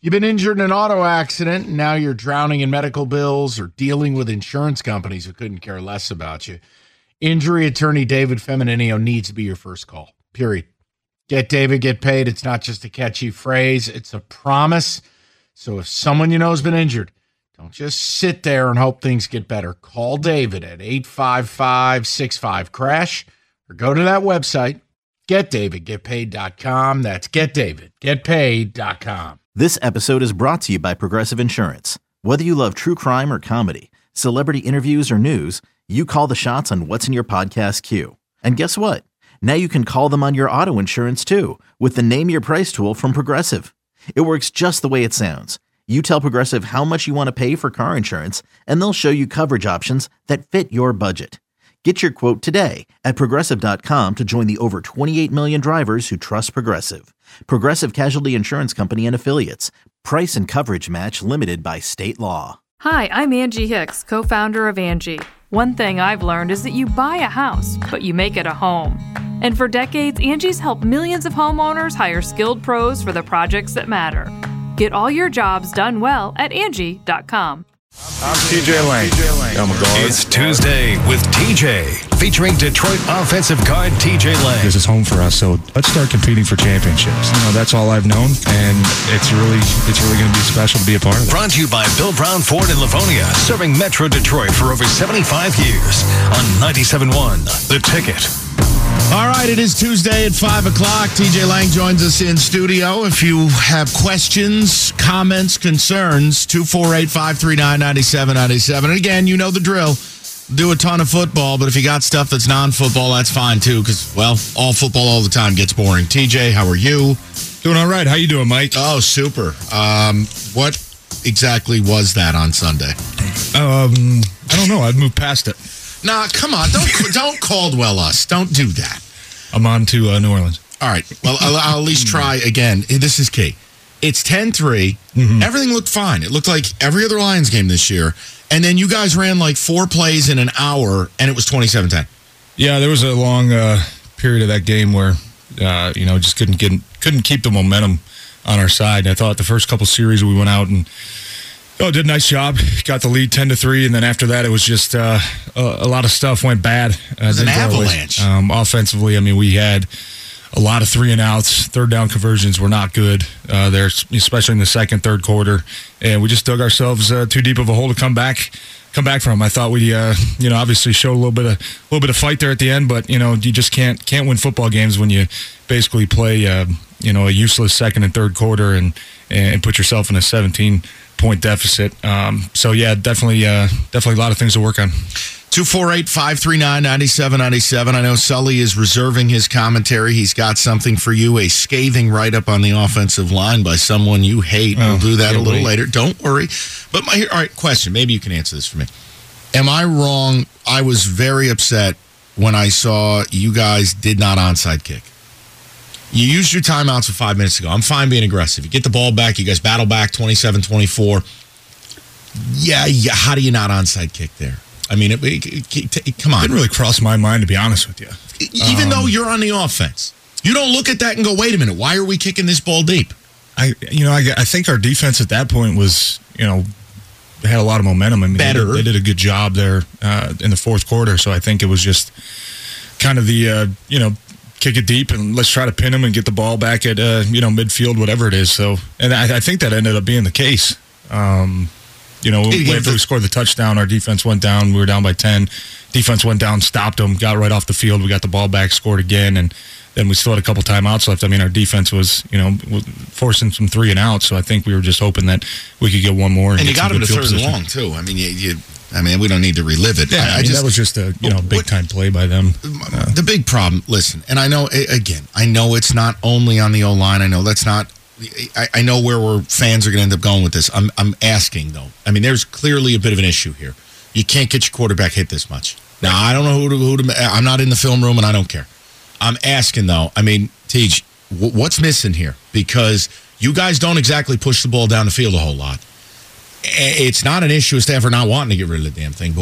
You've been injured in an auto accident, and now you're drowning in medical bills or dealing with insurance companies who couldn't care less about you. Injury attorney David Femininio needs to be your first call, period. Get David, get paid. It's not just a catchy phrase. It's a promise. So if someone you know has been injured, don't just sit there and hope things get better. Call David at 855-65-CRASH or go to that website, getdavidgetpaid.com. That's getdavidgetpaid.com. This episode is brought to you by Progressive Insurance. Whether you love true crime or comedy, celebrity interviews or news, you call the shots on what's in your podcast queue. And guess what? Now you can call them on your auto insurance too with the Name Your Price tool from Progressive. It works just the way it sounds. You tell Progressive how much you want to pay for car insurance, and they'll show you coverage options that fit your budget. Get your quote today at Progressive.com to join the over 28 million drivers who trust Progressive. Progressive Casualty Insurance Company and Affiliates. Price and coverage match limited by state law. Hi, I'm Angie Hicks, co-founder of Angie. One thing I've learned is that you buy a house, but you make it a home. And for decades, Angie's helped millions of homeowners hire skilled pros for the projects that matter. Get all your jobs done well at Angie.com. I'm TJ Lang. It's Tuesday with TJ, featuring Detroit offensive guard TJ Lang. This is home for us, so let's start competing for championships. You know, that's all I've known, and it's really going to be special to be a part of it. Brought to you by Bill Brown Ford in Livonia, serving Metro Detroit for over 75 years on 97.1 The Ticket. All right, it is Tuesday at 5 o'clock. TJ Lang joins us in studio. If you have questions, comments, concerns, 248-539-9797. And again, you know the drill. Do a ton of football, but if you got stuff that's non-football, that's fine too, because, well, all football all the time gets boring. TJ, how are you? Doing all right. How you doing, Mike? Oh, super. What exactly was that on Sunday? I don't know. I'd move past it. Nah, come on. Don't Caldwell us. Don't do that. I'm on to New Orleans. All right. Well, I'll at least try again. This is key. It's 10-3. Mm-hmm. Everything looked fine. It looked like every other Lions game this year. And then you guys ran like 4 plays in an hour, and it was 27-10. Yeah, there was a long period of that game where, just couldn't keep the momentum on our side. I thought the first couple series we went out and did a nice job. Got the lead 10-3, and then after that, it was just a lot of stuff went bad. It was an avalanche. Offensively, I mean, we had a lot of 3-and-outs. Third down conversions were not good there, especially in the second, third quarter, and we just dug ourselves too deep of a hole to come back from. I thought we, obviously showed a little bit of fight there at the end, but you just can't win football games when you basically play a useless second and third quarter and put yourself in a 17-point deficit. Definitely a lot of things to work on. 248-539-9797. I know Sully is reserving his commentary. He's got something for you, a scathing write-up on the offensive line by someone you hate. We'll do that a little later. Don't worry. But all right, question. Maybe you can answer this for me. Am I wrong? I was very upset when I saw you guys did not onside kick. You used your timeouts 5 minutes ago. I'm fine being aggressive. You get the ball back. You guys battle back 27-24. Yeah. How do you not onside kick there? I mean, come on. It didn't really cross my mind, to be honest with you. Even though you're on the offense, you don't look at that and go, wait a minute, why are we kicking this ball deep? I think our defense at that point was, they had a lot of momentum. I mean, better. They did a good job there in the fourth quarter. So I think it was just kind of the, kick it deep and let's try to pin them and get the ball back at, midfield, whatever it is. So, and I think that ended up being the case. After we scored the touchdown, our defense went down. We were down by 10. Defense went down, stopped them, got right off the field. We got the ball back, scored again, and then we still had a couple timeouts left. I mean, our defense was, forcing some 3-and-outs, so I think we were just hoping that we could get one more. And you got them to third and long, too. I mean, we don't need to relive it. Yeah, that was just a big-time play by them. The big problem, listen, and I know, again, it's not only on the O-line. I know that's not – I know where fans are going to end up going with this. I'm asking, though. I mean, there's clearly a bit of an issue here. You can't get your quarterback hit this much. Now, I don't know who to I'm not in the film room, and I don't care. I'm asking, though. I mean, Tej, what's missing here? Because you guys don't exactly push the ball down the field a whole lot. It's not an issue as to ever not wanting to get rid of the damn thing, but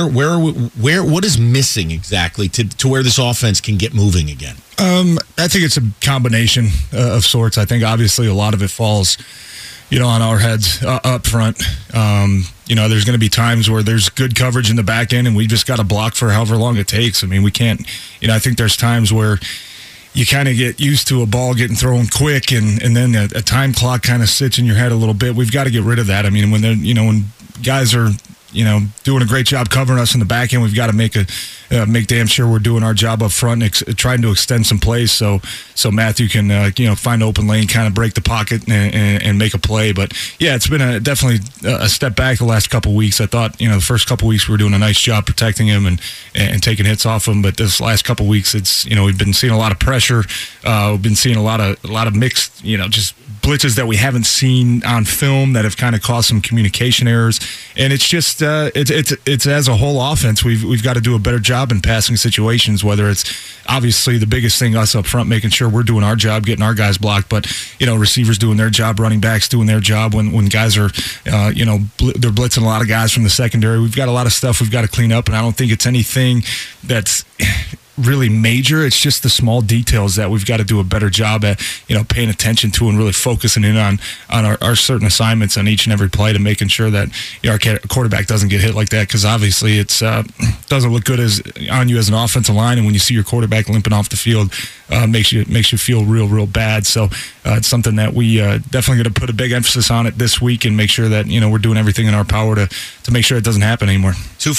what is missing exactly to where this offense can get moving again? I think it's a combination of sorts. I think obviously a lot of it falls on our heads up front. There's going to be times where there's good coverage in the back end, and we just got to block for however long it takes. I mean, we can't. I think there's times where you kind of get used to a ball getting thrown quick, and then a time clock kind of sits in your head a little bit. We've got to get rid of that. I mean, when they're, when guys are, doing a great job covering us in the back end, we've got to make damn sure we're doing our job up front and trying to extend some plays so Matthew can find an open lane, kind of break the pocket and make a play. But yeah, it's been definitely a step back the last couple of weeks. I thought the first couple of weeks we were doing a nice job protecting him and taking hits off him, but this last couple of weeks it's we've been seeing a lot of pressure. We've been seeing a lot of mixed just blitzes that we haven't seen on film that have kind of caused some communication errors, and it's just it's as a whole offense we've got to do a better job in passing situations, whether it's obviously the biggest thing us up front, making sure we're doing our job, getting our guys blocked, but receivers doing their job, running backs doing their job when guys are they're blitzing a lot of guys from the secondary. We've got a lot of stuff we've got to clean up, and I don't think it's anything that's really major. It's just the small details that we've got to do a better job at paying attention to and really focusing in on our certain assignments on each and every play to making sure that our quarterback doesn't get hit like that, because obviously it's doesn't look good on you as an offensive line, and when you see your quarterback limping off the field, makes you feel real bad. So it's something that we definitely going to put a big emphasis on it this week and make sure that we're doing everything in our power to make sure it doesn't happen anymore.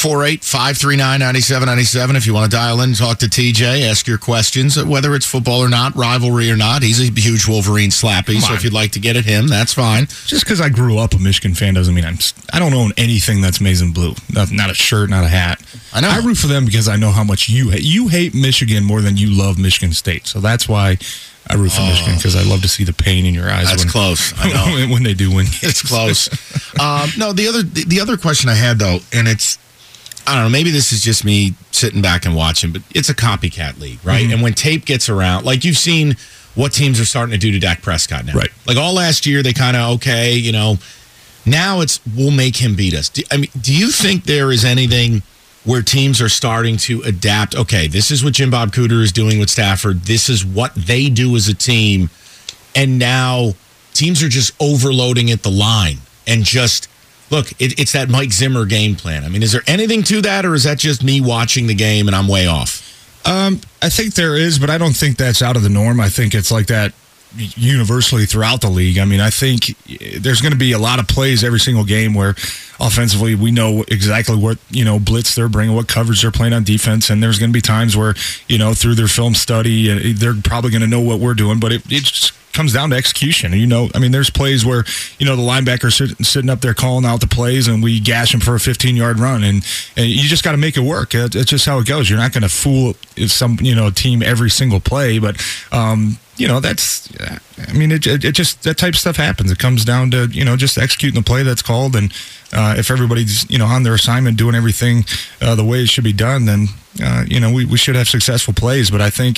248-539-9797 if you want to dial in and talk to TJ, ask your questions, whether it's football or not, rivalry or not. He's a huge Wolverine slappy, so if you'd like to get at him, that's fine. Just because I grew up a Michigan fan doesn't mean I don't own anything that's maize and blue. Not a shirt, not a hat. I know. I root for them because I know how much you hate. You hate Michigan more than you love Michigan State, so that's why I root for Michigan, because I love to see the pain in your eyes. That's close. I know. when they do win. It's close. No, the other question I had, though, and it's, I don't know, maybe this is just me sitting back and watching, but it's a copycat league, right? Mm-hmm. And when tape gets around, like you've seen what teams are starting to do to Dak Prescott now. Right. Like all last year, they kind of, now it's, we'll make him beat us. Do you think there is anything where teams are starting to adapt? Okay, this is what Jim Bob Cooter is doing with Stafford. This is what they do as a team. And now teams are just overloading at the line and just, look, it's that Mike Zimmer game plan. I mean, is there anything to that, or is that just me watching the game and I'm way off? I think there is, but I don't think that's out of the norm. I think it's like that universally throughout the league. I mean, I think there's going to be a lot of plays every single game where offensively we know exactly what blitz they're bringing, what coverage they're playing on defense, and there's going to be times where through their film study they're probably going to know what we're doing, but it just comes down to execution. There's plays where the linebacker's sitting up there calling out the plays and we gash them for a 15-yard run, and you just got to make it work. It's just how it goes. You're not going to fool some team every single play, but that's, it just, that type of stuff happens. It comes down to, just executing the play that's called. And if everybody's, on their assignment, doing everything the way it should be done, then, we should have successful plays. But I think,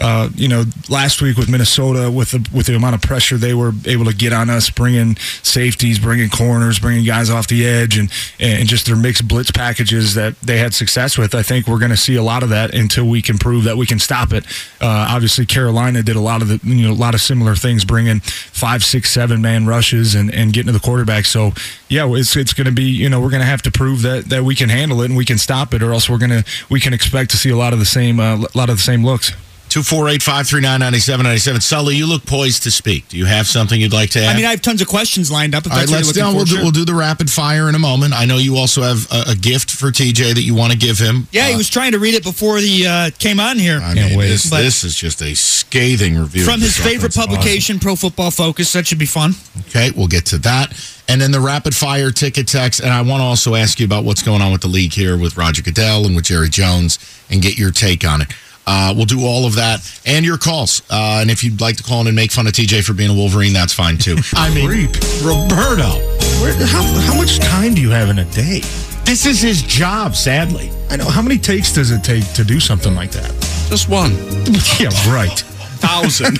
last week with Minnesota, with the amount of pressure they were able to get on us, bringing safeties, bringing corners, bringing guys off the edge, and just their mixed blitz packages that they had success with, I think we're going to see a lot of that until we can prove that we can stop it. Obviously, Carolina did a lot of similar things, bringing 5, 6, 7-man rushes and getting to the quarterback. So yeah, it's going to be, we're going to have to prove that we can handle it and we can stop it, or else we can expect to see a lot of the same looks. 248-539-9797. Sully, you look poised to speak. Do you have something you'd like to add? I have tons of questions lined up. If that's we'll do the rapid fire in a moment. I know you also have a gift for TJ that you want to give him. Yeah, he was trying to read it before he came on here. This is just a scathing review. From his favorite publication, Pro Football Focus. That should be fun. Okay, we'll get to that. And then the rapid fire ticket text. And I want to also ask you about what's going on with the league here with Roger Goodell and with Jerry Jones and get your take on it. We'll do all of that and your calls. And if you'd like to call in and make fun of TJ for being a Wolverine, that's fine too. Roberto. How much time do you have in a day? This is his job, sadly. I know. How many takes does it take to do something like that? Just one. Yeah, right. 1,000.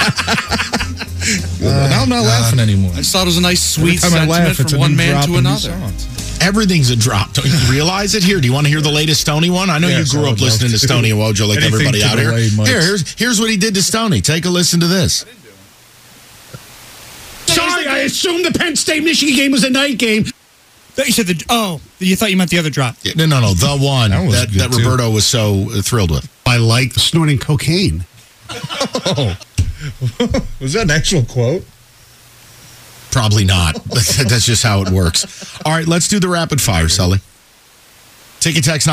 Now I'm not laughing anymore. I just thought it was a nice, sweet sentiment from one man to another. Everything's a drop. Don't you realize it? Here, do you want to hear the latest Stoney one? I know you grew up listening to Stoney and Wojo like everybody out here. Here's what he did to Stoney. Take a listen to this. Sorry, I assumed the Penn State-Michigan game was a night game. You said you thought you meant the other drop. Yeah, no, the one that Roberto was so thrilled with. I like snorting cocaine. Oh. Was that an actual quote? Probably not. That's just how it works. All right, let's do the rapid fire, Sully. Ticket text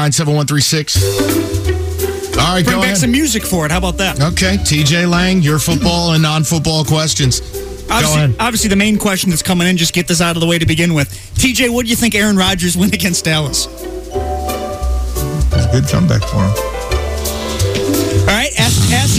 97136. All right, Bring go back ahead. some music for it. How about that? Okay, TJ Lang, your football and non-football questions. Obviously, the main question that's coming in, just get this out of the way to begin with. TJ, what do you think Aaron Rodgers win against Dallas? It's a good comeback for him. All right, ask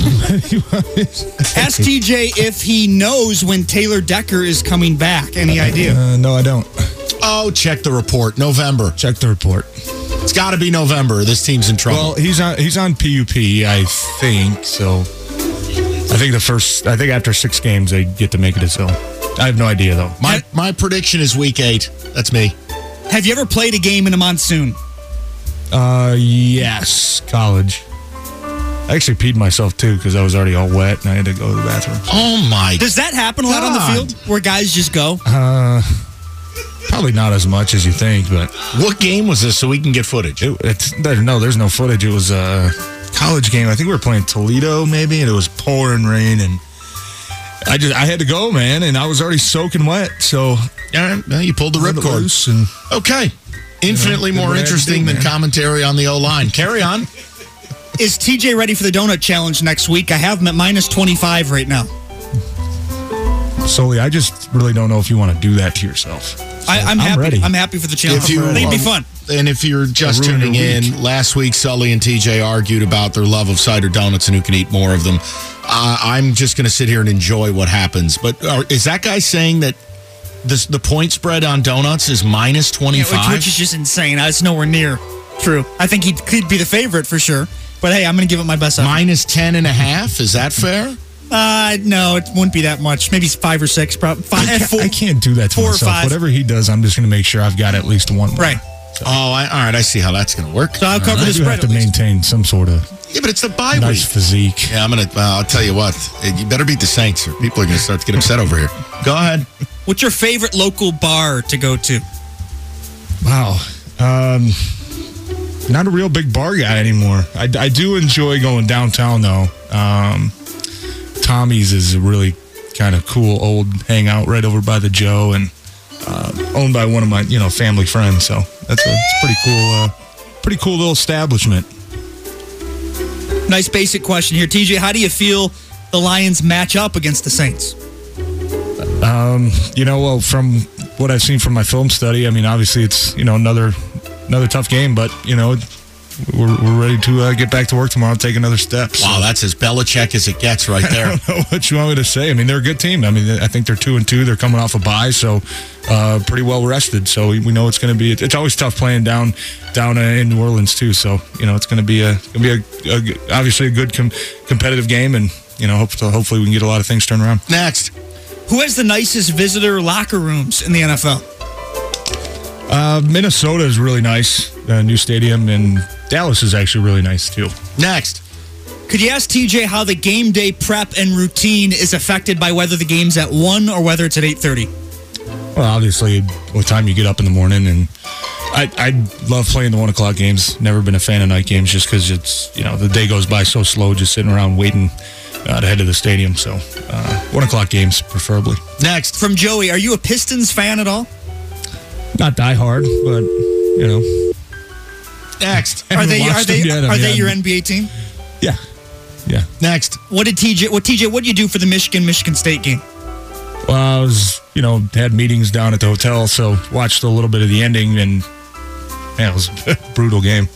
TJ if he knows when Taylor Decker is coming back. Any idea? No, I don't. Oh, check the report. November. Check the report. It's got to be November. This team's in trouble. Well, he's on PUP, I think. So I think after 6 games they get to make a decision. I have no idea though. My prediction is week 8. That's me. Have you ever played a game in a monsoon? Yes, college. I actually peed myself too because I was already all wet and I had to go to the bathroom. Oh my! Does that happen a lot on the field where guys just go? Probably not as much as you think, but what game was this so we can get footage? There's no footage. It was a college game. I think we were playing Toledo maybe, and it was pouring rain, and I had to go, man, and I was already soaking wet. So you pulled the ripcord. Okay, infinitely more interesting than commentary on the O-line. Carry on. Is TJ ready for the donut challenge next week? I have him at minus 25 right now. Sully, I just really don't know if you want to do that to yourself. I'm happy. Ready. I'm happy for the challenge. I think it'd be fun. And if you're just tuning in, last week Sully and TJ argued about their love of cider donuts and who can eat more of them. I'm just going to sit here and enjoy what happens. But is that guy saying that the point spread on donuts is minus 25? Yeah, which is just insane. It's nowhere near true. I think he'd be the favorite for sure. But hey, I'm going to give it my best effort. Minus 10.5? Is that fair? No, it wouldn't be that much. Maybe 5 or 6. Probably 5. I can't do that to 4 myself. or 5. Whatever he does, I'm just going to make sure I've got at least one more. Right. So. All right. I see how that's going to work. So I'll cover the spread. I have to maintain some sort of but it's the bye nice week. Physique. Yeah, I'll tell you what. You better beat the Saints or people are going to start to get upset over here. Go ahead. What's your favorite local bar to go to? Wow. Not a real big bar guy anymore. I do enjoy going downtown, though. Tommy's is a really kind of cool old hangout right over by the Joe and owned by one of my family friends. So it's pretty cool little establishment. Nice basic question here. TJ, how do you feel the Lions match up against the Saints? Well, from what I've seen from my film study, I mean, obviously it's, another tough game, but, we're ready to get back to work tomorrow and take another step. So. Wow, that's as Belichick as it gets right there. I don't know what you want me to say. I mean, they're a good team. I mean, I think they're 2-2. They're coming off a bye, so pretty well rested. So we know it's going to be. It's always tough playing down in New Orleans too. So it's going to be obviously a good competitive game, and hopefully we can get a lot of things turned around. Next, who has the nicest visitor locker rooms in the NFL? Minnesota is really nice, new stadium, and Dallas is actually really nice too. Next. Could you ask TJ how the game day prep and routine is affected by whether the game's at 1 or whether it's at 8:30? Well, obviously, what time you get up in the morning, and I love playing the 1 o'clock games. Never been a fan of night games just because it's, the day goes by so slow just sitting around waiting to head to the stadium. So 1 o'clock games, preferably. Next. From Joey, are you a Pistons fan at all? Not die hard, but, Next. Are they your NBA team? Yeah. Next. What did you do for the Michigan State game? Well, I was, had meetings down at the hotel, so watched a little bit of the ending, and it was a brutal game.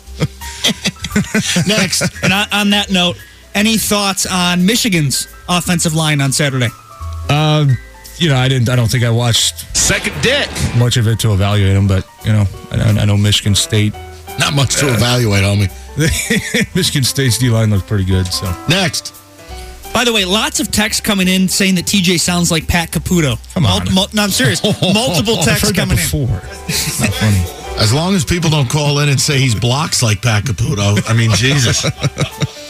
Next. And on that note, any thoughts on Michigan's offensive line on Saturday? I don't think I watched second dick much of it to evaluate them, but I know Michigan State. Not much to evaluate, homie. Michigan State's D-line looked pretty good. So next. By the way, lots of texts coming in saying that TJ sounds like Pat Caputo. Come on. No, I'm serious. Multiple texts coming in. It's not funny. As long as people don't call in and say he's blocks like Pat Caputo. I mean, Jesus.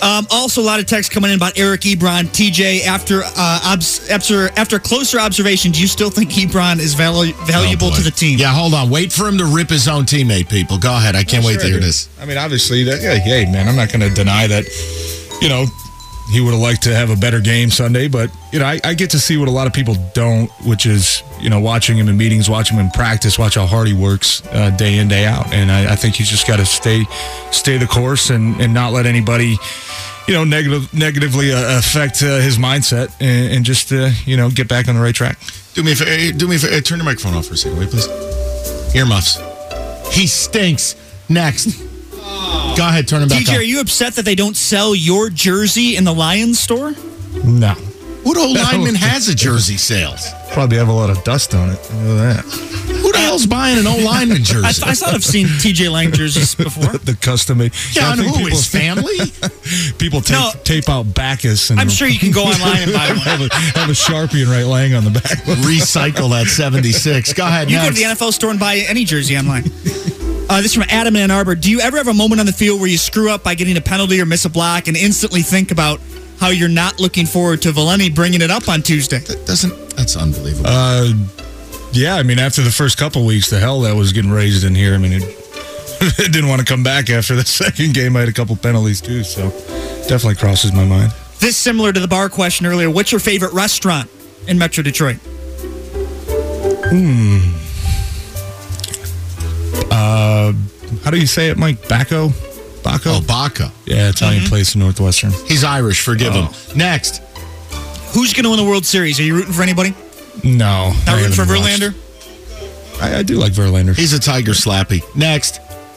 Also, a lot of text coming in about Eric Ebron. TJ, after closer observation, do you still think Ebron is valuable to the team? Yeah, hold on. Wait for him to rip his own teammate, people. Go ahead. I can't wait to hear this. I mean, obviously, hey, man, I'm not going to deny that, he would have liked to have a better game Sunday, but, I get to see what a lot of people don't, which is, watching him in meetings, watching him in practice, watch how hard he works day in, day out. And I think he's just got to stay the course and not let anybody, negatively affect his mindset and just, get back on the right track. Do me a favor. Turn the microphone off for a second, wait, please. Earmuffs. He stinks. Next. Go ahead, turn him back on. TJ, are you upset that they don't sell your jersey in the Lions store? No. What old lineman has a jersey sales? Probably have a lot of dust on it. Look at that. Who the hell's buying an old lineman jersey? I thought I've seen TJ Lang jerseys before. The custom made. Yeah, and who? His family? People tape out Bacchus. And I'm sure you can go online and buy one. have a Sharpie and write Lang on the back. Recycle that 76. Go ahead, You next. go to the NFL store and buy any jersey online. This is from Adam in Ann Arbor. Do you ever have a moment on the field where you screw up by getting a penalty or miss a block and instantly think about how you're not looking forward to Valenti bringing it up on Tuesday? That's unbelievable. Yeah, I mean, after the first couple weeks, the hell that was getting raised in here. I mean, it didn't want to come back after the second game. I had a couple penalties, too, so definitely crosses my mind. This similar to the bar question earlier. What's your favorite restaurant in Metro Detroit? How do you say it, Mike? Baco? Oh, Baca. Yeah, Italian place in Northwestern. He's Irish. Forgive him. Next. Who's going to win the World Series? Are you rooting for anybody? No. Not rooting for Verlander? I do like Verlander. He's a Tiger Slappy. Next.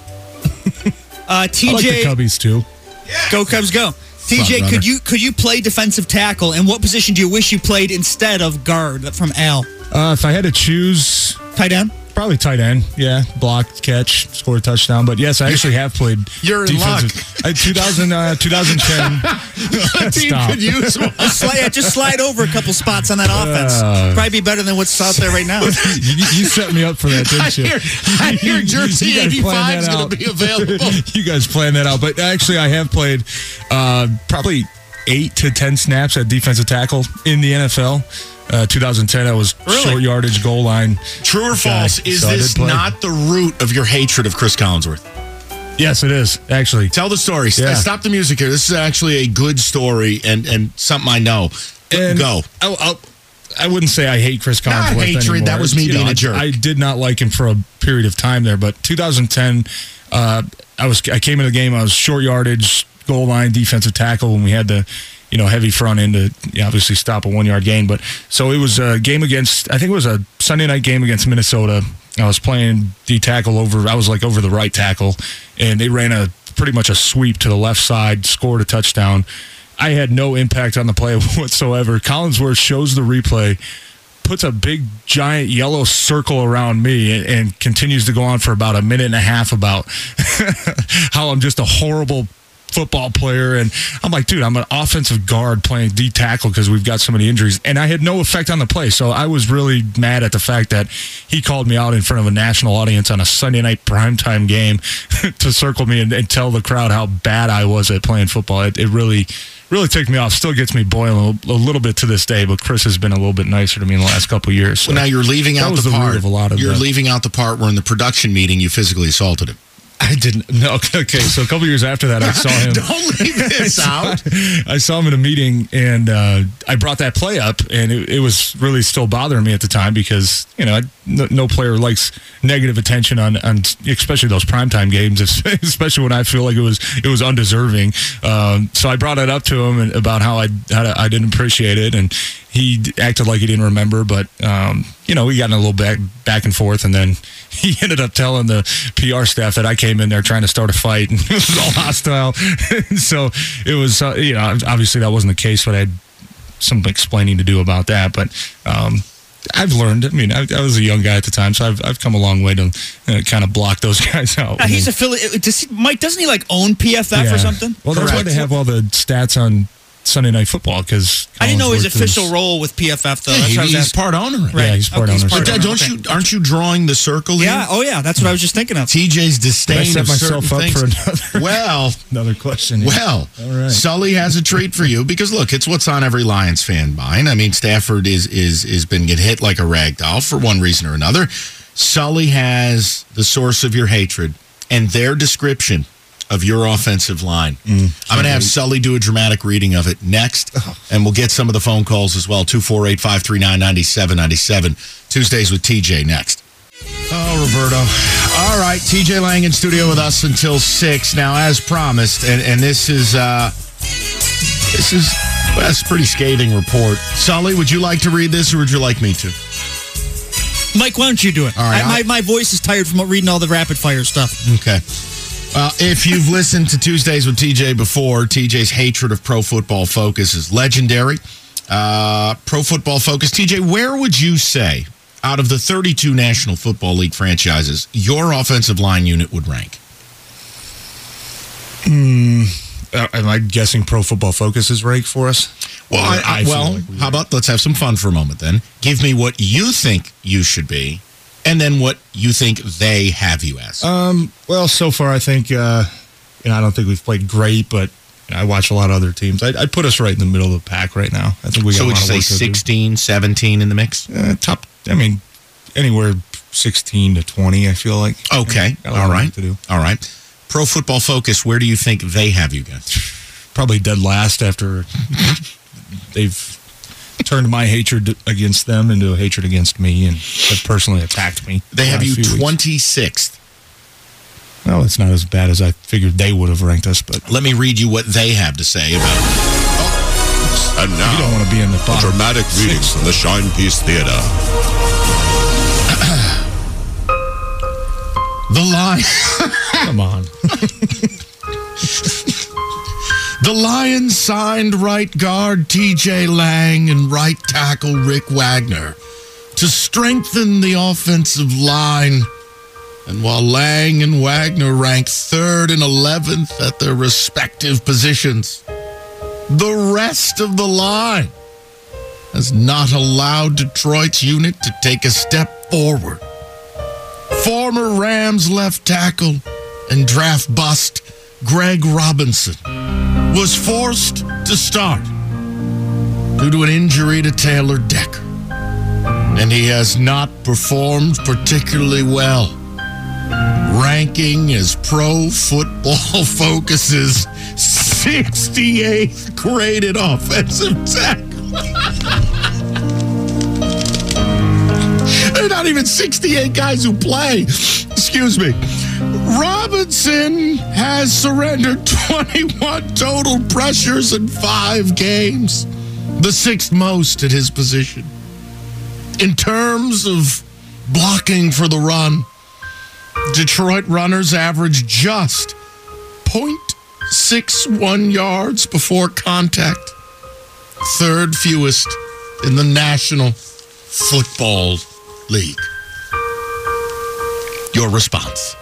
TJ. I like the Cubbies, too. Go Cubs, go. TJ, could you play defensive tackle, and what position do you wish you played instead of guard? From Al. If I had to choose... Tight end? Probably tight end, yeah. Block, catch, score a touchdown. But yes, I actually have played You're in luck. 2010. The team could use one. Just slide over a couple spots on that offense. Probably be better than what's out there right now. You set me up for that, didn't you? I hear Jersey 85 is going to be available. You guys planned that out. But actually, I have played probably 8 to 10 snaps at defensive tackle in the NFL. 2010, I was short yardage goal line. True or false? Is this not the root of your hatred of Chris Collinsworth? Yes, it is, actually. Tell the story. Yeah. Stop the music here. This is actually a good story and something I know. And go. I wouldn't say I hate Chris Collinsworth Not hatred. anymore. That was me being a jerk. I did not like him for a period of time there, but 2010, I came into the game. I was short yardage goal line defensive tackle when we had the heavy front end to obviously stop a 1 yard gain. But so it was a game against, I think it was a Sunday night game against Minnesota. I was playing D tackle I was over the right tackle, and they ran pretty much a sweep to the left side, scored a touchdown. I had no impact on the play whatsoever. Collinsworth shows the replay, puts a big, giant yellow circle around me and continues to go on for about a minute and a half about how I'm just a horrible football player. And I'm like, dude, I'm an offensive guard playing D tackle because we've got so many injuries. And I had no effect on the play. So I was really mad at the fact that he called me out in front of a national audience on a Sunday night primetime game to circle me and tell the crowd how bad I was at playing football. It really ticked me off. Still gets me boiling a little bit to this day, but Chris has been a little bit nicer to me in the last couple of years. So well, now you're leaving out the part. Of a lot of you're leaving out the part where in the production meeting you physically assaulted him. I didn't. No, okay, so a couple years after that, I saw him. Don't leave this out. I saw him in a meeting, and I brought that play up, and it was really still bothering me at the time because, no player likes negative attention on especially those primetime games, especially when I feel like it was undeserving. So I brought it up to him about how I didn't appreciate it, and he acted like he didn't remember, but we got in a little back and forth, and then he ended up telling the PR staff that I came in there trying to start a fight, and it was all hostile. So it was, obviously that wasn't the case, but I had some explaining to do about that. But I've learned. I mean, I was a young guy at the time, so I've come a long way to kind of block those guys out. He's affiliated. Mike, doesn't he own PFF or something? Well, that's why they have all the stats on Sunday Night Football because I didn't know his official role with PFF though. That's what I was he's asking. part owner. Right? Yeah, he's part owner. But aren't you drawing the circle here? Yeah. Oh yeah. That's what I was just thinking of. TJ's disdain I set of myself certain up things. for another question. Yeah. Well, all right. Sully has a treat for you because look, it's what's on every Lions fan mind. I mean, Stafford is been getting hit like a rag doll for one reason or another. Sully has the source of your hatred and their description of your offensive line. I'm going to have Sully do a dramatic reading of it next, and we'll get some of the phone calls as well. 248-539-9797. Tuesdays with TJ next. Oh, Roberto. All right, TJ Lang in studio with us until 6. Now, as promised, and this is that's a pretty scathing report. Sully, would you like to read this, or would you like me to? Mike, why don't you do it? All right, my voice is tired from reading all the rapid fire stuff. Okay. Well, if you've listened to Tuesdays with TJ before, TJ's hatred of Pro Football Focus is legendary. Pro Football Focus, TJ, where would you say, out of the 32 National Football League franchises, your offensive line unit would rank? Am I guessing Pro Football Focus is ranked for us? Well, how about let's have some fun for a moment then. Give me what you think you should be, and then what you think they have you as. Well, so far I think, I don't think we've played great, but I watch a lot of other teams. I'd put us right in the middle of the pack right now. I think we got so a would lot you of say work to do. 16, 17 in the mix? Top, anywhere 16 to 20, I feel like. Okay, Got a lot of work to do. All right. Pro Football Focus, where do you think they have you guys? Probably dead last after they've turned my hatred against them into a hatred against me and have personally attacked me. They have you 26th. 26th. Well, it's not as bad as I figured they would have ranked us, but Let me read you what they have to say about it. And now, you don't want to be in the a bottom. dramatic reading from the Shine Peace Theater. The line. Come on. The Lions signed right guard TJ Lang and right tackle Rick Wagner to strengthen the offensive line. And while Lang and Wagner rank 3rd and 11th at their respective positions, the rest of the line has not allowed Detroit's unit to take a step forward. Former Rams left tackle and draft bust Greg Robinson was forced to start due to an injury to Taylor Decker, and he has not performed particularly well, ranking as Pro Football Focus's 68th graded offensive tackle. There are not even 68 guys who play. Excuse me. Robinson has surrendered 21 total pressures in 5 games, the 6th most at his position. In terms of blocking for the run, Detroit runners average just 0.61 yards before contact, 3rd fewest in the National Football League. Your response.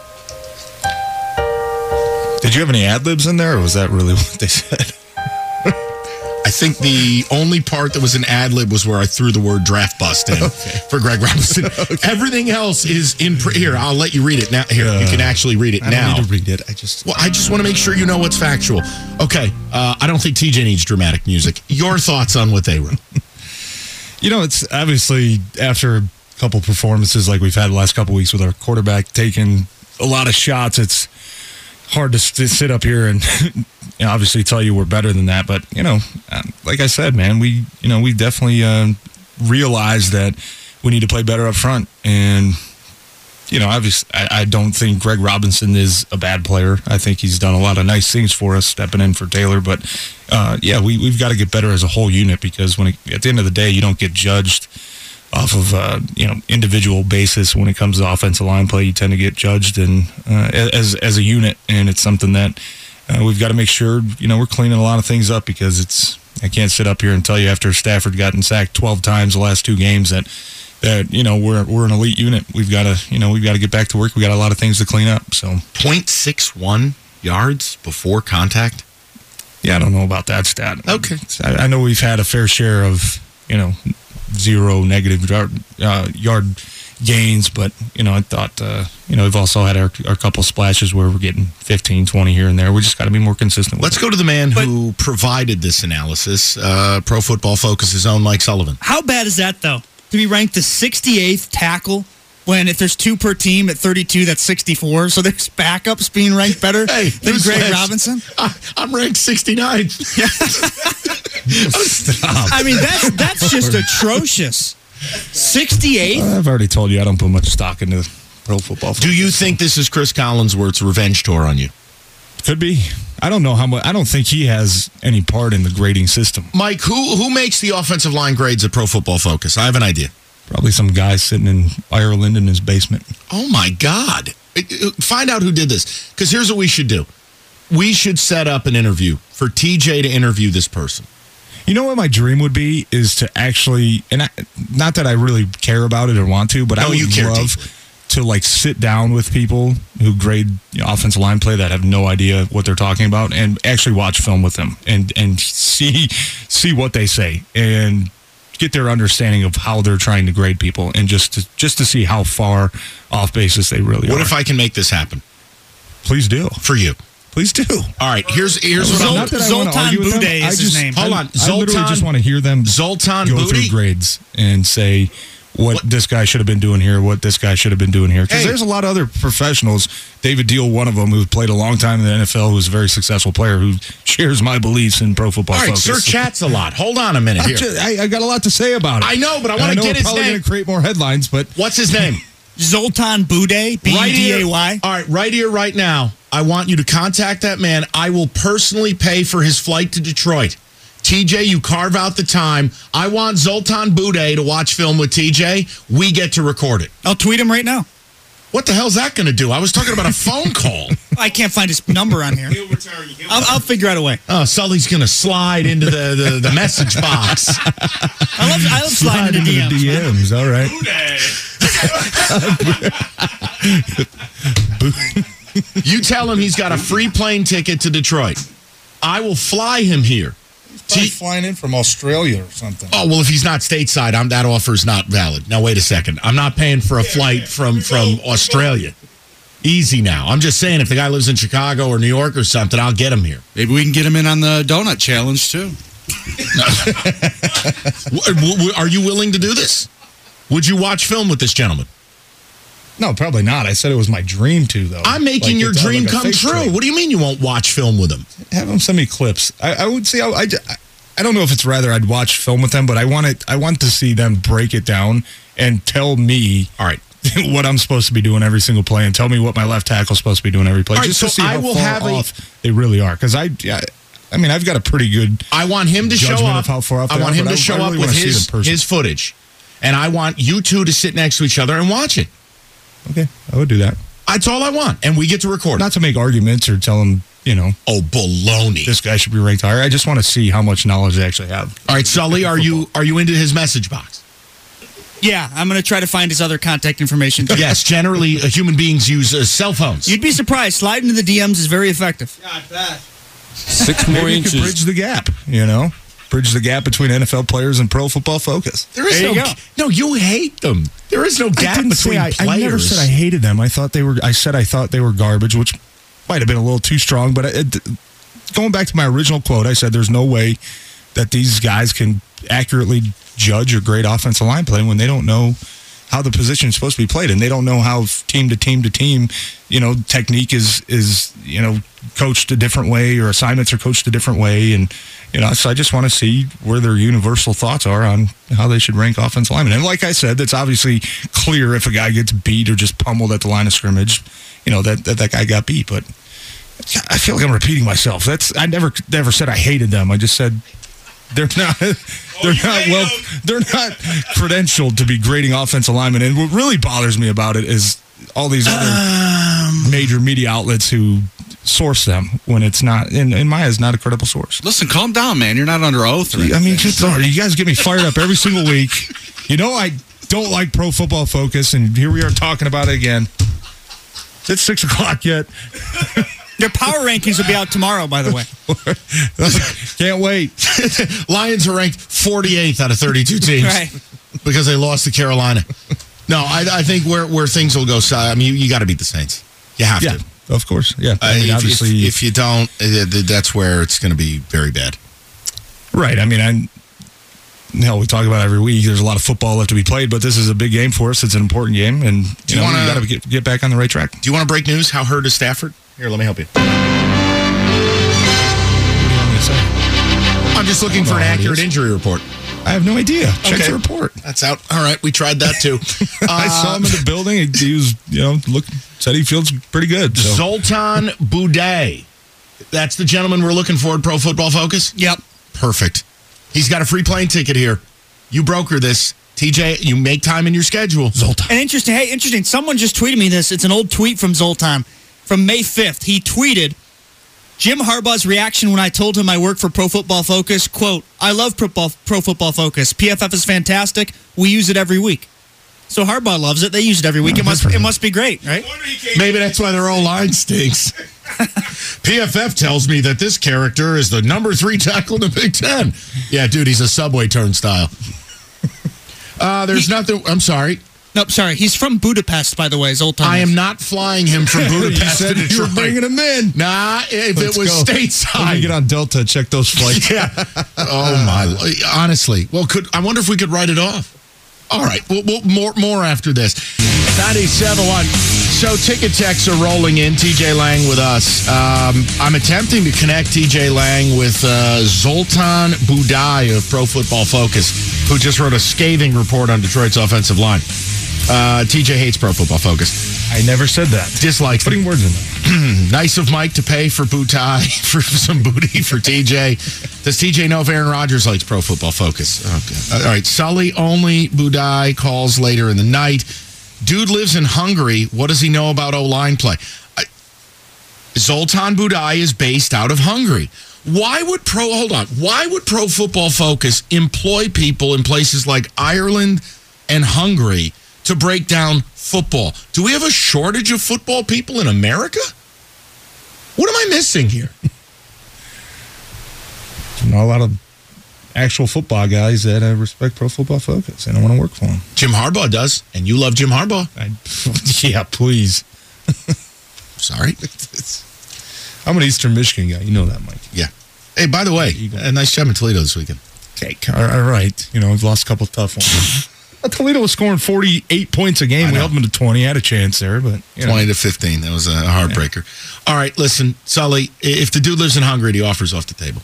Did you have any ad-libs in there, or was that really what they said? I think the only part that was an ad-lib was where I threw the word draft bust in for Greg Robinson. Everything else is in... Here, I'll let you read it now. Here, you can actually read it now. I don't need to read it. I just want to make sure you know what's factual. Okay, I don't think TJ needs dramatic music. Your thoughts on what they wrote? It's obviously after a couple performances like we've had the last couple weeks with our quarterback taking a lot of shots, it's hard to sit up here and obviously tell you we're better than that. But, like I said, man, we definitely realize that we need to play better up front. And, obviously, I don't think Greg Robinson is a bad player. I think he's done a lot of nice things for us, stepping in for Taylor. But, we've got to get better as a whole unit because at the end of the day, you don't get judged off of individual basis when it comes to offensive line play. You tend to get judged as a unit, and it's something that we've got to make sure we're cleaning a lot of things up because I can't sit up here and tell you after Stafford gotten sacked 12 times the last 2 games that we're an elite unit. We've got to get back to work. We got a lot of things to clean up. So 0.61 yards before contact. Yeah, I don't know about that stat. Okay. I know we've had a fair share of, 0 negative yard gains, but, I thought, we've also had our couple splashes where we're getting 15, 20 here and there. We just got to be more consistent with Let's go to the man who provided this analysis, Pro Football Focus's own Mike Sullivan. How bad is that, though? To be ranked the 68th tackle when if there's 2 per team at 32, that's 64. So there's backups being ranked better than Greg Robinson? I'm ranked 69th. Stop. I mean, that's just atrocious. 68th? I've already told you I don't put much stock into Pro Football Focus. Do you think this is Chris Collinsworth's revenge tour on you? Could be. I don't know how much. I don't think he has any part in the grading system. Mike, who makes the offensive line grades at Pro Football Focus? I have an idea. Probably some guy sitting in Ireland in his basement. Oh, my God. Find out who did this. Because here's what we should do. We should set up an interview for TJ to interview this person. You know what my dream would be is to actually, and not that I really care about it or want to, but I would love to sit down with people who grade offensive line play that have no idea what they're talking about and actually watch film with them and see what they say and get their understanding of how they're trying to grade people and just to see how far off basis they really are. What if I can make this happen? Please do. For you. Please do. All right, here's what I'm... Zoltan Bude is his name. Hold on. I literally just want to hear them Zoltan go Bude? through grades and say what this guy should have been doing here, what this guy should have been doing here. Because there's a lot of other professionals, David Deal, one of them, who played a long time in the NFL, who's a very successful player, who shares my beliefs in Pro Football Focus. All right, Sir chats a lot. Hold on a minute here. I got a lot to say about it. I know, but I want to get his probably name. Going to create more headlines, but... What's his name? Zoltan Bude, B-U-D-A-Y. All right, right here, right now, I want you to contact that man. I will personally pay for his flight to Detroit. TJ, you carve out the time. I want Zoltan Bude to watch film with TJ. We get to record it. I'll tweet him right now. What the hell's that going to do? I was talking about a phone call. I can't find his number on here. He'll return. I'll figure out a way. Oh, Sully's going to slide into the message box. I love sliding into DMs. All right. You tell him he's got a free plane ticket to Detroit. I will fly him here. He's flying in from Australia or something. Oh, well, if he's not stateside, that offer's not valid. Now, wait a second. I'm not paying for a flight from Australia. Easy now. I'm just saying if the guy lives in Chicago or New York or something, I'll get him here. Maybe we can get him in on the donut challenge, too. Are you willing to do this? Would you watch film with this gentleman? No, probably not. I said it was my dream to, though. I'm making your dream come true. What do you mean you won't watch film with him? Have him send me clips. I would say I don't know if it's rather I'd watch film with them, but I want to see them break it down and tell me, all right, what I'm supposed to be doing every single play, and tell me what my left tackle's supposed to be doing every play, all right, just so to see I how will far have off they really are. Because I've got a pretty good. I want him to show up. How far off I want him to show up with his footage, and I want you two to sit next to each other and watch it. Okay, I would do that. That's all I want, and we get to record. Not to make arguments or tell them, oh, baloney. This guy should be ranked higher. I just want to see how much knowledge they actually have. All right, Sully, are you into his message box? Yeah, I'm going to try to find his other contact information. Yes, generally, human beings use cell phones. You'd be surprised. Sliding into the DMs is very effective. Yeah, I bet. 6 more Maybe inches. You could bridge the gap, Bridge the gap between NFL players and Pro Football Focus. There is no, you hate them. There is no gap between players. I never said I hated them. I thought they were garbage, which might have been a little too strong. But going back to my original quote, I said there's no way that these guys can accurately judge or grade offensive line play when they don't know how the position is supposed to be played, and they don't know how team to team, technique is coached a different way, or assignments are coached a different way, and so I just want to see where their universal thoughts are on how they should rank offensive linemen. And like I said, that's obviously clear if a guy gets beat or just pummeled at the line of scrimmage, that guy got beat. But I feel like I'm repeating myself. I never said I hated them. I just said they're not credentialed to be grading offensive linemen. And what really bothers me about it is all these other major media outlets who source them when it's not, in my eyes, not a credible source. Listen, calm down, man. You're not under oath. Or anything. You guys get me fired up every single week. I don't like Pro Football Focus, and here we are talking about it again. Is it 6 o'clock yet? Their power rankings will be out tomorrow, by the way. Can't wait. Lions are ranked 48th out of 32 teams Right. because they lost to Carolina. No, I think where things will go, I mean, you got to beat the Saints. You have to. Of course. Yeah. I mean, obviously, if you don't, that's where it's going to be very bad. Right. I mean, we talk about it every week. There's a lot of football left to be played, but this is a big game for us. It's an important game, and you got to get back on the right track. Do you want to break news? How hurt is Stafford? Here, let me help you. What do you want me to say? I'm just looking for an accurate injury report. I have no idea. Check Okay. the report. That's out. All right, we tried that too. I saw him in the building. He was, said he feels pretty good. So. Zoltan Budaj. That's the gentleman we're looking for at Pro Football Focus? Yep. Perfect. He's got a free plane ticket here. You broker this. TJ, you make time in your schedule. Zoltan. And interesting. Someone just tweeted me this. It's an old tweet from Zoltan from May 5th. He tweeted, Jim Harbaugh's reaction when I told him I work for Pro Football Focus, quote, I love Pro Football Focus. PFF is fantastic. We use it every week. So Harbaugh loves it. They use it every week. It must be great, right? Maybe that's why their O-line stinks. PFF tells me that this character is the number 3 tackle in the Big Ten. Yeah, dude, he's a subway turnstile. There's nothing. I'm sorry. Nope, sorry. He's from Budapest, by the way, Zoltan. I am not flying him from Budapest to Detroit. You were bringing him in. Nah, if it was stateside. When you get on Delta, check those flights. Yeah. Oh, my. Honestly. Well, I wonder if we could write it off. All right. We'll more after this. 97.1. So ticket texts are rolling in. TJ Lang with us. I'm attempting to connect TJ Lang with Zoltan Budaj of Pro Football Focus, who just wrote a scathing report on Detroit's offensive line. TJ hates Pro Football Focus. I never said that. Dislikes putting words in there. Nice of Mike to pay for Budaj for some booty for TJ. Does TJ know if Aaron Rodgers likes Pro Football Focus? Okay. All right. Sully only Budaj calls later in the night. Dude lives in Hungary. What does he know about O-line play? Zoltan Budaj is based out of Hungary. Why would Pro Football Focus employ people in places like Ireland and Hungary to break down football? Do we have a shortage of football people in America? What am I missing here? Not a lot of actual football guys that respect Pro Football Focus and I want to work for them. Jim Harbaugh does, and you love Jim Harbaugh. Yeah, please. Sorry. I'm an Eastern Michigan guy. You know that, Mike. Yeah. Hey, by the way, a nice job in Toledo this weekend. Okay, all right. We've lost a couple of tough ones. Toledo was scoring 48 points a game. We held them to 20. Had a chance there, but 20 to 15. That was a heartbreaker. Yeah. All right, listen, Sully, if the dude lives in Hungary, the offer's off the table.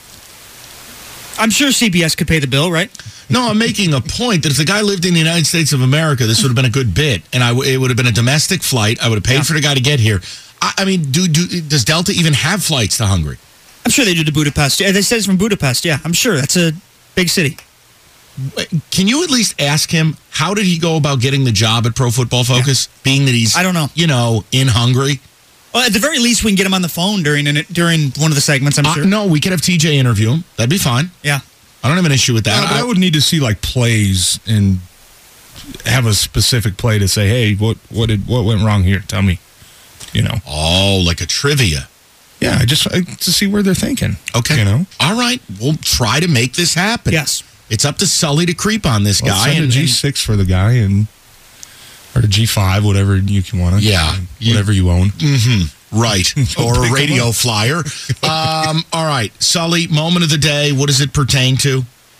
I'm sure CBS could pay the bill, right? No, I'm making a point that if the guy lived in the United States of America, this would have been a good bit, and it would have been a domestic flight. I would have paid for the guy to get here. I mean, does Delta even have flights to Hungary? I'm sure they do to Budapest. They said it's from Budapest. Yeah, I'm sure. That's a big city. Can you at least ask him, how did he go about getting the job at Pro Football Focus, being that he's, I don't know, in Hungary? Well, at the very least, we can get him on the phone during one of the segments, I'm sure. No, we could have TJ interview him. That'd be fine. Yeah. I don't have an issue with that. But I would need to see plays and have a specific play to say, hey, what went wrong here? Tell me. Oh, like a trivia. Yeah, just to see where they're thinking. Okay. All right. We'll try to make this happen. Yes. It's up to Sully to creep on this guy. Send a G6 for the guy or a G5, whatever you can want to. Yeah. Whatever you own. Mm-hmm. Right. Or a radio flyer. All right. Sully, moment of the day. What does it pertain to?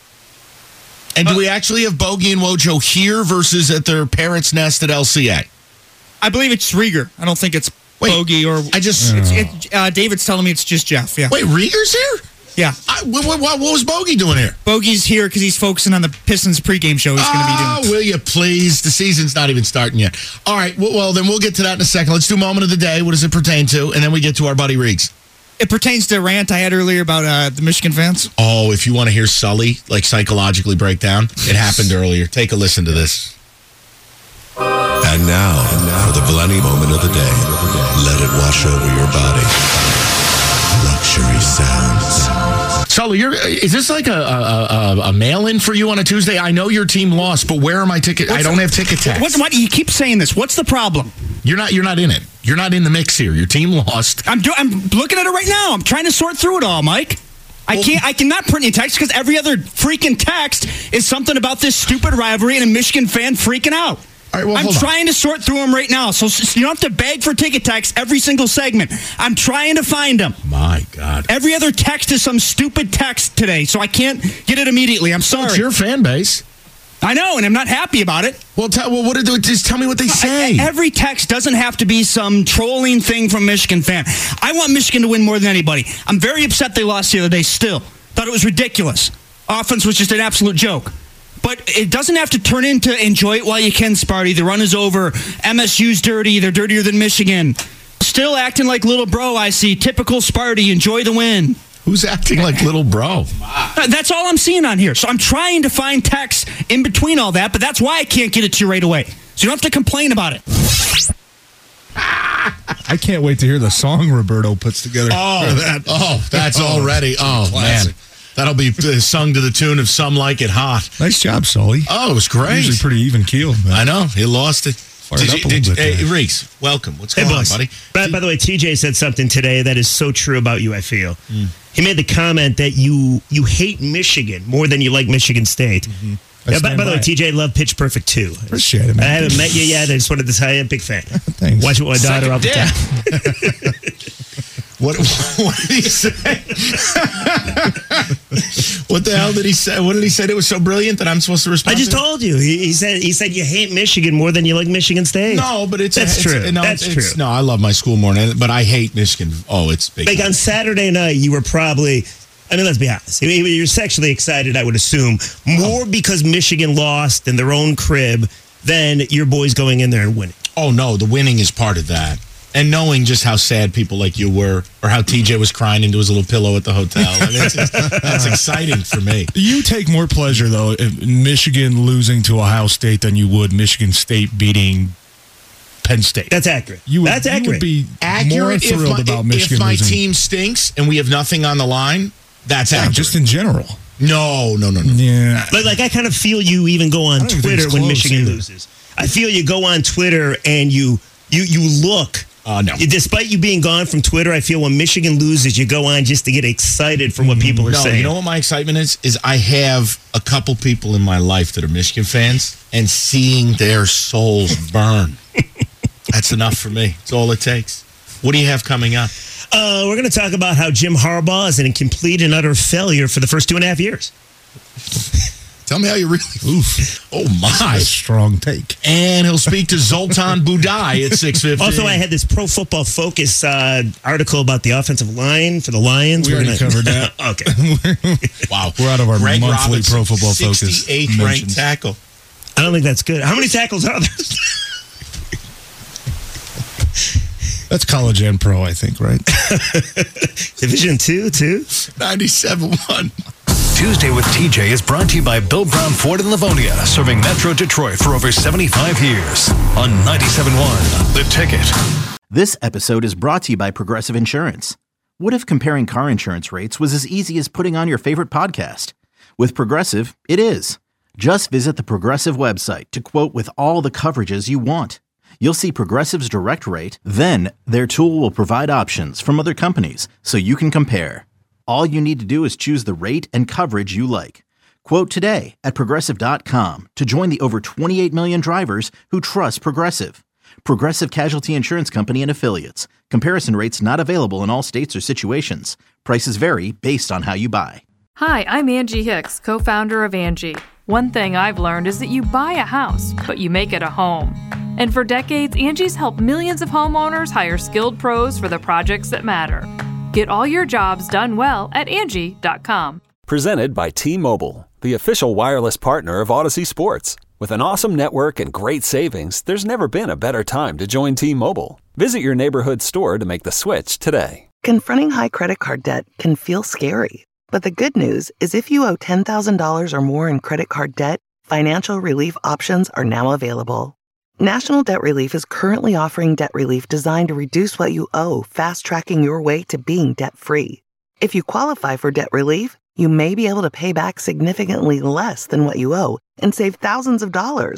And do we actually have Bogey and Wojo here versus at their parents' nest at LCA? I believe it's Rieger. I don't think it's Bogey or... David's telling me it's just Jeff, yeah. Wait, Rieger's here? Yeah. What was Bogey doing here? Bogey's here because he's focusing on the Pistons pregame show he's going to be doing. Oh, will you please? The season's not even starting yet. All right, well, then we'll get to that in a second. Let's do moment of the day. What does it pertain to? And then we get to our buddy Reeks. It pertains to a rant I had earlier about the Michigan fans. Oh, if you want to hear Sully, psychologically break down, it happened earlier. Take a listen to this. And now for the Valenti moment of the day. Let it wash over your body. Luxury sounds. Sully, is this like a mail-in for you on a Tuesday? I know your team lost, but where are my tickets? I don't have ticket tags. Why do you keep saying this? What's the problem? You're not in it. You're not in the mix here. Your team lost. I'm looking at it right now. I'm trying to sort through it all, Mike. I cannot print any text because every other freaking text is something about this stupid rivalry and a Michigan fan freaking out. All right, well, I'm trying to sort through them right now, so you don't have to beg for ticket text every single segment. I'm trying to find them. My God. Every other text is some stupid text today, so I can't get it immediately. I'm sorry. It's your fan base. I know, and I'm not happy about it. Well, just tell me what they say. Every text doesn't have to be some trolling thing from Michigan fan. I want Michigan to win more than anybody. I'm very upset they lost the other day still. Thought it was ridiculous. Offense was just an absolute joke. But it doesn't have to turn into enjoy it while you can, Sparty. The run is over. MSU's dirty. They're dirtier than Michigan. Still acting like little bro, I see. Typical Sparty. Enjoy the win. Who's acting like little bro? That's all I'm seeing on here. So I'm trying to find text in between all that, but that's why I can't get it to you right away. So you don't have to complain about it. I can't wait to hear the song Roberto puts together. That's already. Oh, man. That'll be sung to the tune of Some Like It Hot. Nice job, Sully. Oh, it was great. Usually pretty even keeled. I know. He lost it. Hey, Reese, welcome. What's going on, buddy? By the way, TJ said something today that is so true about you, I feel. He made the comment that you hate Michigan more than you like Michigan State. Mm-hmm. Yeah, by the way, TJ, love Pitch Perfect 2. Appreciate it, man. I haven't met you yet. I just wanted to tell you, big fan. Thanks. Watch it with my daughter all the time. What did he say? What the hell did he say? What did he say that was so brilliant that I'm supposed to respond? I just told you. He said you hate Michigan more than you like Michigan State. No, but that's true. That's true. No, I love my school more, but I hate Michigan. Oh, it's big. Like on Saturday night, you were probably. I mean, let's be honest. You're sexually excited, I would assume, more because Michigan lost in their own crib than your boys going in there and winning. Oh no, the winning is part of that. And knowing just how sad people like you were, or how TJ was crying into his little pillow at the hotel. I mean, that's exciting for me. You take more pleasure, though, in Michigan losing to Ohio State than you would Michigan State beating Penn State. That's accurate. That's accurate. You would be more thrilled about Michigan if my losing. team stinks and we have nothing on the line, that's accurate. Just in general. No. Yeah. Like I kind of feel you even go on Twitter when Michigan loses. I feel you go on Twitter and you look. No. Despite you being gone from Twitter, I feel when Michigan loses, you go on just to get excited from what people are saying. You know what my excitement is? Is I have a couple people in my life that are Michigan fans, and seeing their souls burn. That's enough for me. It's all it takes. What do you have coming up? We're going to talk about how Jim Harbaugh is a complete and utter failure for the first 2.5 years. Tell me how you really... Oof. Oh, my. Strong take. And he'll speak to Zoltan Budai at 6:50. Also, I had this Pro Football Focus article about the offensive line for the Lions. We already covered that. Okay. Wow. We're out of our Greg monthly Robinson, Pro Football Focus 68th ranked tackle. I don't think that's good. How many tackles are there? That's college and pro, I think, right? Division 2, too? 97-1. Tuesday with TJ is brought to you by Bill Brown Ford in Livonia, serving Metro Detroit for over 75 years. On 97.1, The Ticket. This episode is brought to you by Progressive Insurance. What if comparing car insurance rates was as easy as putting on your favorite podcast? With Progressive, it is. Just visit the Progressive website to quote with all the coverages you want. You'll see Progressive's direct rate, then their tool will provide options from other companies so you can compare. All you need to do is choose the rate and coverage you like. Quote today at Progressive.com to join the over 28 million drivers who trust Progressive. Progressive Casualty Insurance Company and Affiliates. Comparison rates not available in all states or situations. Prices vary based on how you buy. Hi, I'm Angie Hicks, co-founder of Angie. One thing I've learned is that you buy a house, but you make it a home. And for decades, Angie's helped millions of homeowners hire skilled pros for the projects that matter. Get all your jobs done well at Angie.com. Presented by T-Mobile, the official wireless partner of Odyssey Sports. With an awesome network and great savings, there's never been a better time to join T-Mobile. Visit your neighborhood store to make the switch today. Confronting high credit card debt can feel scary. But the good news is if you owe $10,000 or more in credit card debt, financial relief options are now available. National Debt Relief is currently offering debt relief designed to reduce what you owe, fast-tracking your way to being debt-free. If you qualify for debt relief, you may be able to pay back significantly less than what you owe and save thousands of dollars.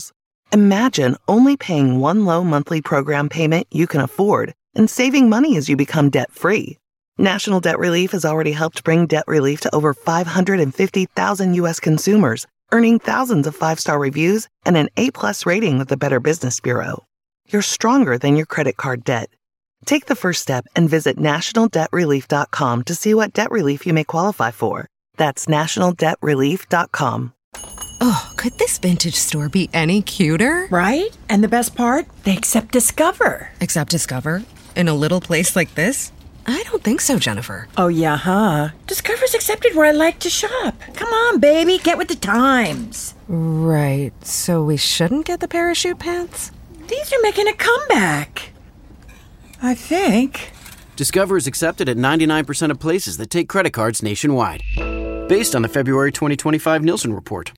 Imagine only paying one low monthly program payment you can afford and saving money as you become debt-free. National Debt Relief has already helped bring debt relief to over 550,000 U.S. consumers, earning thousands of 5-star reviews and an A+ rating with the Better Business Bureau. You're stronger than your credit card debt. Take the first step and visit nationaldebtrelief.com to see what debt relief you may qualify for. That's nationaldebtrelief.com. Oh, could this vintage store be any cuter? Right? And the best part? They accept Discover. Accept Discover? In a little place like this? I don't think so, Jennifer. Oh, yeah, huh? Discover's accepted where I like to shop. Come on, baby, get with the times. Right, so we shouldn't get the parachute pants? These are making a comeback. I think. Discover is accepted at 99% of places that take credit cards nationwide. Based on the February 2025 Nielsen report.